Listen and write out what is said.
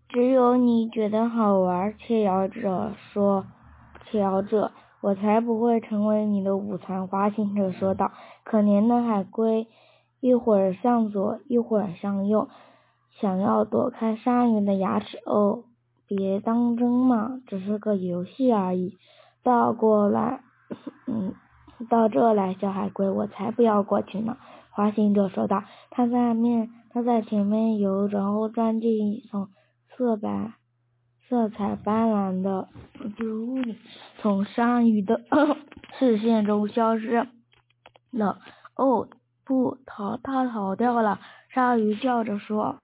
只有你觉得好玩。切咬者，我才不会成为你的午餐。滑行者说道。可怜的海龟一会儿向左一会儿向右，想要躲开鲨鱼的牙齿。哦，别当真嘛，只是个游戏而已。倒这来，小海龟，我才不要过去呢。滑行者说道。他在前面游，然后钻进一丛色彩斑斓的植物里，从鲨鱼的视线中消失了。哦不，他逃掉了，鲨鱼叫着说。